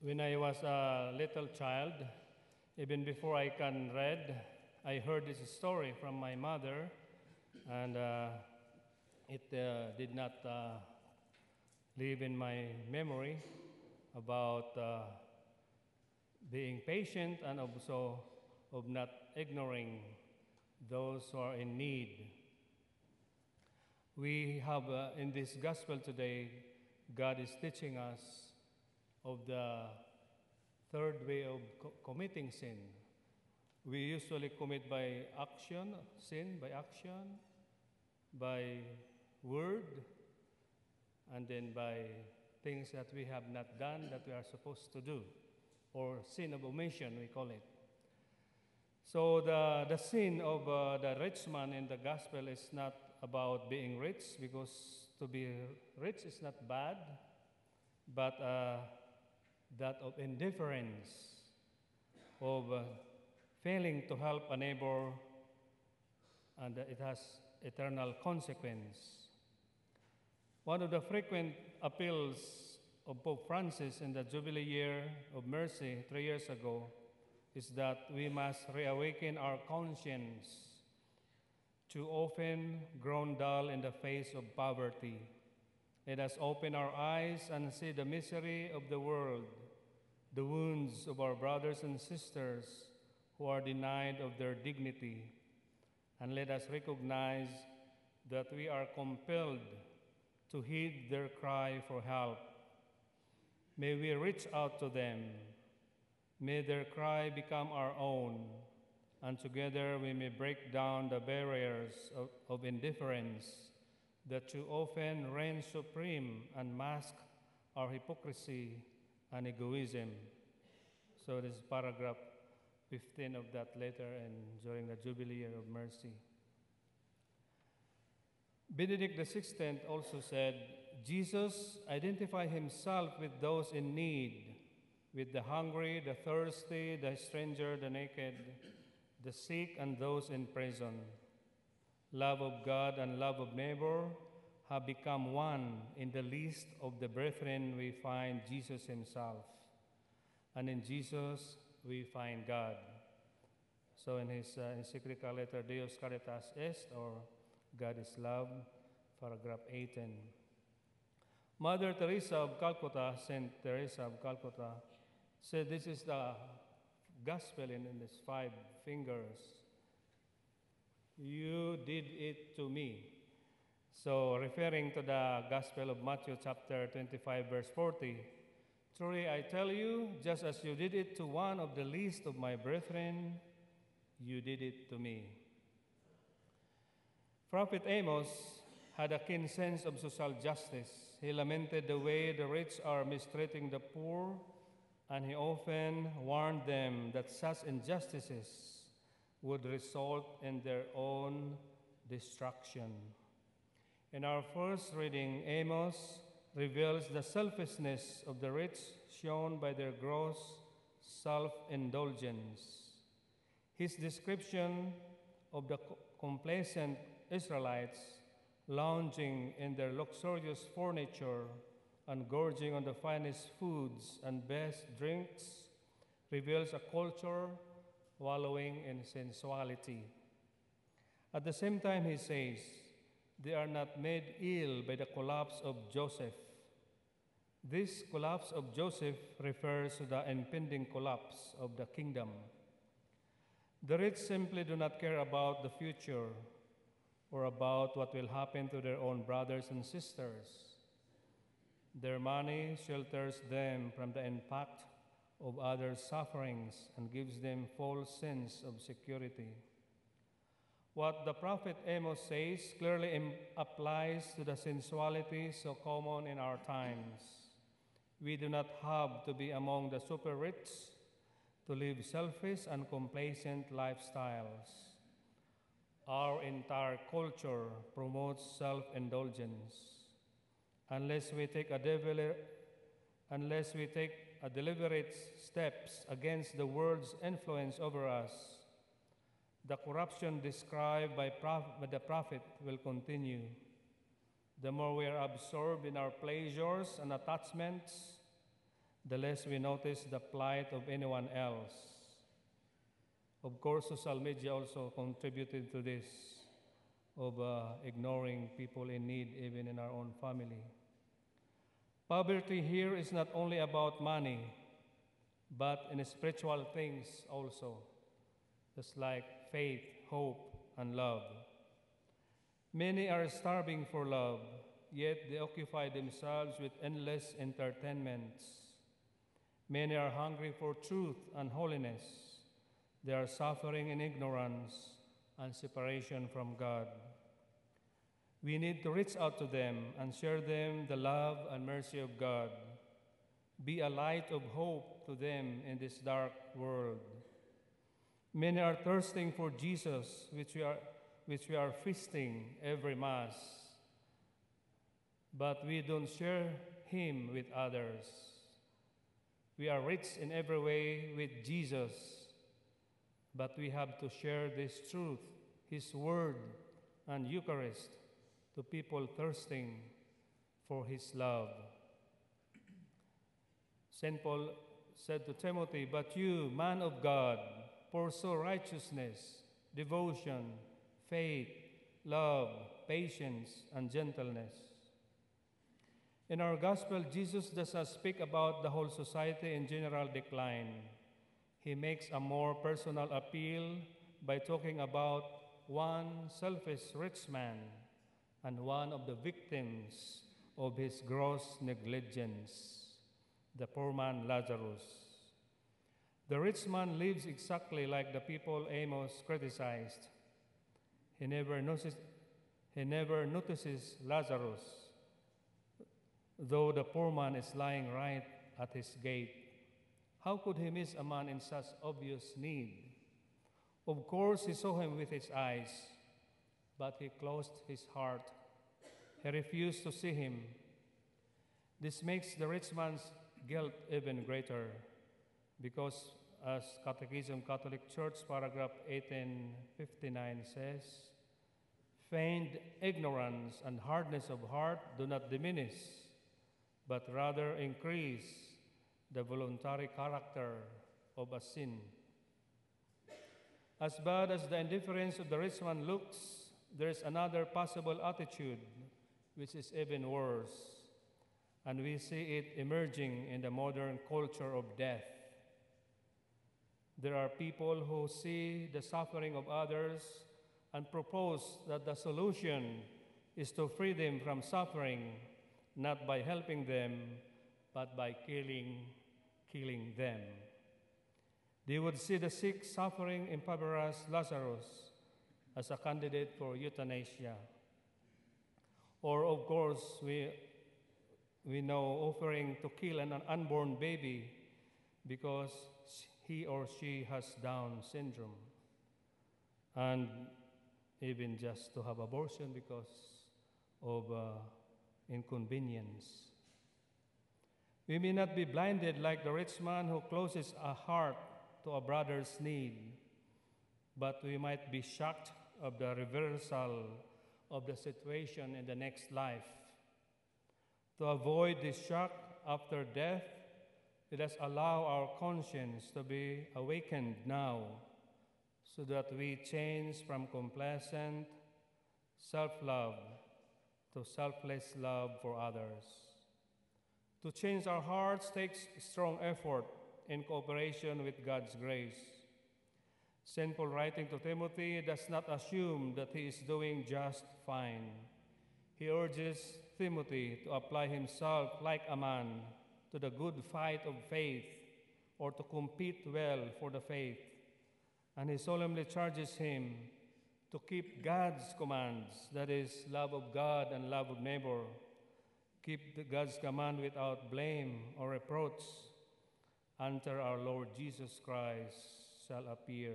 When I was a little child, even before I can read, I heard this story from my mother, and it did not live in my memory about being patient and also of not ignoring those who are in need. We have in this gospel today, God is teaching us of the third way of committing sin. We usually commit by action, sin by action, by word, and then by things that we have not done that we are supposed to do, or sin of omission, we call it. So the sin of the rich man in the gospel is not about being rich, because to be rich is not bad, but that of indifference, of failing to help a neighbor, and it has eternal consequence. One of the frequent appeals of Pope Francis in the Jubilee Year of Mercy 3 years ago is that we must reawaken our conscience, too often grown dull in the face of poverty. Let us open our eyes and see the misery of the world, the wounds of our brothers and sisters who are denied of their dignity, and let us recognize that we are compelled to heed their cry for help. May we reach out to them. May their cry become our own, and together we may break down the barriers of indifference that too often reign supreme and mask our hypocrisy and egoism. So this is paragraph 15 of that letter, and during the Jubilee Year of Mercy. Benedict XVI also said, Jesus identified himself with those in need, with the hungry, the thirsty, the stranger, the naked, the sick, and those in prison. Love of God and love of neighbor have become one. In the least of the brethren we find Jesus himself, and in Jesus we find God. So in his encyclical letter Deus Caritas Est, or God is Love, paragraph 18. Mother Teresa of Calcutta, Saint Teresa of Calcutta, said this is the gospel in its 5 fingers. You did it to me. So referring to the Gospel of Matthew chapter 25 verse 40, truly I tell you, just as you did it to one of the least of my brethren, you did it to me. Prophet Amos had a keen sense of social justice. He lamented the way the rich are mistreating the poor, and he often warned them that such injustices would result in their own destruction. In our first reading, Amos reveals the selfishness of the rich shown by their gross self-indulgence. His description of the complacent Israelites lounging in their luxurious furniture and gorging on the finest foods and best drinks reveals a culture wallowing in sensuality. At the same time, he says, they are not made ill by the collapse of Joseph. This collapse of Joseph refers to the impending collapse of the kingdom. The rich simply do not care about the future or about what will happen to their own brothers and sisters. Their money shelters them from the impact of others' sufferings and gives them false sense of security. What the prophet Amos says clearly applies to the sensuality so common in our times. We do not have to be among the super rich to live selfish and complacent lifestyles. Our entire culture promotes self-indulgence. Unless we take deliberate steps against the world's influence over us, the corruption described by the prophet will continue. The more we are absorbed in our pleasures and attachments, the less we notice the plight of anyone else. Of course, social media also contributed to this, of ignoring people in need, even in our own family. Poverty here is not only about money, but in spiritual things also, just like faith, hope, and love. Many are starving for love, yet they occupy themselves with endless entertainments. Many are hungry for truth and holiness. They are suffering in ignorance and separation from God. We need to reach out to them and share them the love and mercy of God. Be a light of hope to them in this dark world. Many are thirsting for Jesus, which we are feasting every Mass, but we don't share Him with others. We are rich in every way with Jesus, but we have to share this truth, His Word and Eucharist, to people thirsting for His love. St. Paul said to Timothy, "But you, man of God, pursue righteousness, devotion, faith, love, patience, and gentleness." In our gospel, Jesus does not speak about the whole society in general decline. He makes a more personal appeal by talking about one selfish rich man and one of the victims of his gross negligence, the poor man Lazarus. The rich man lives exactly like the people Amos criticized. He never notices Lazarus, though the poor man is lying right at his gate. How could he miss a man in such obvious need? Of course, he saw him with his eyes, but he closed his heart. He refused to see him. This makes the rich man's guilt even greater, because as Catechism Catholic Church, paragraph 1859 says, "Feigned ignorance and hardness of heart do not diminish, but rather increase the voluntary character of a sin." As bad as the indifference of the rich man looks, there is another possible attitude which is even worse, and we see it emerging in the modern culture of death. There are people who see the suffering of others and propose that the solution is to free them from suffering, not by helping them, but by killing them. They would see the sick, suffering, impoverished Lazarus as a candidate for euthanasia. Or, of course, we know offering to kill an unborn baby because he or she has Down syndrome, and even just to have abortion because of inconvenience. We may not be blinded like the rich man who closes a heart to a brother's need, but we might be shocked of the reversal of the situation in the next life. To avoid this shock after death, let us allow our conscience to be awakened now, so that we change from complacent self-love to selfless love for others. To change our hearts takes strong effort in cooperation with God's grace. St. Paul, writing to Timothy, does not assume that he is doing just fine. He urges Timothy to apply himself like a man to the good fight of faith, or to compete well for the faith. And he solemnly charges him to keep God's commands, that is, love of God and love of neighbor. Keep God's command without blame or reproach until our Lord Jesus Christ shall appear.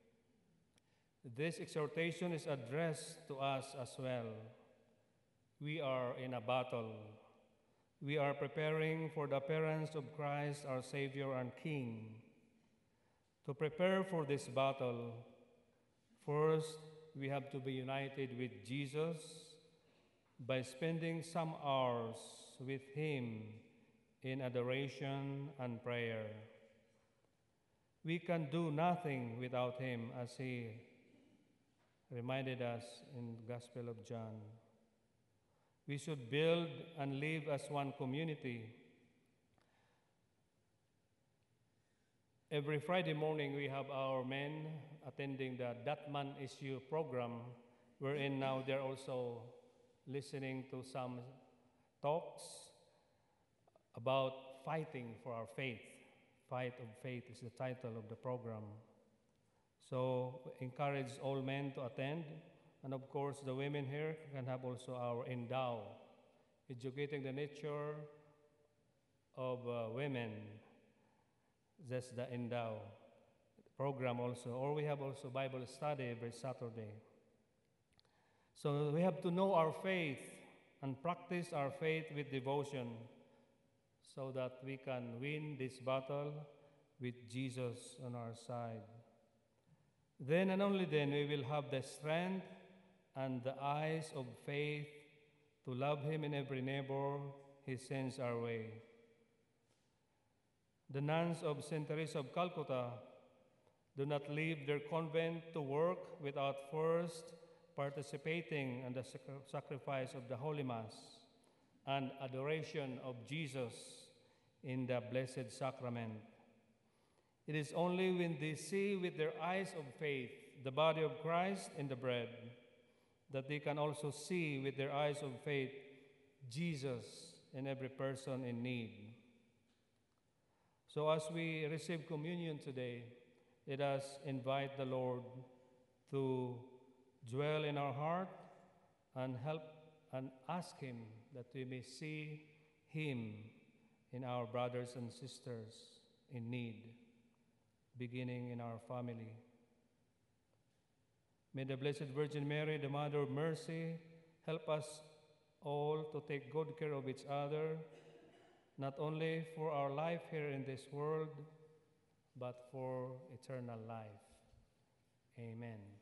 This exhortation is addressed to us as well. We are in a battle. We are preparing for the appearance of Christ, our Savior and King. To prepare for this battle, first, we have to be united with Jesus by spending some hours with Him in adoration and prayer. We can do nothing without him, as he reminded us in the Gospel of John. We should build and live as one community. Every Friday morning, we have our men attending the That Man Issue program, wherein now they're also listening to some talks about fighting for our faith. Fight of Faith is the title of the program. So encourage all men to attend. And of course, the women here can have also our Endow, educating the nature of women. That's the Endow program also. Or we have also Bible study every Saturday. So we have to know our faith and practice our faith with devotion so that we can win this battle with Jesus on our side. Then and only then we will have the strength and the eyes of faith to love him in every neighbor he sends our way. The nuns of St. Teresa of Calcutta do not leave their convent to work without first participating in the sacrifice of the Holy Mass and adoration of Jesus in the Blessed Sacrament. It is only when they see with their eyes of faith the body of Christ in the bread that they can also see with their eyes of faith Jesus in every person in need. So as we receive communion today, let us invite the Lord to dwell in our heart and help and ask him that we may see him in our brothers and sisters in need, beginning in our family. May the Blessed Virgin Mary, the Mother of Mercy, help us all to take good care of each other, not only for our life here in this world, but for eternal life. Amen.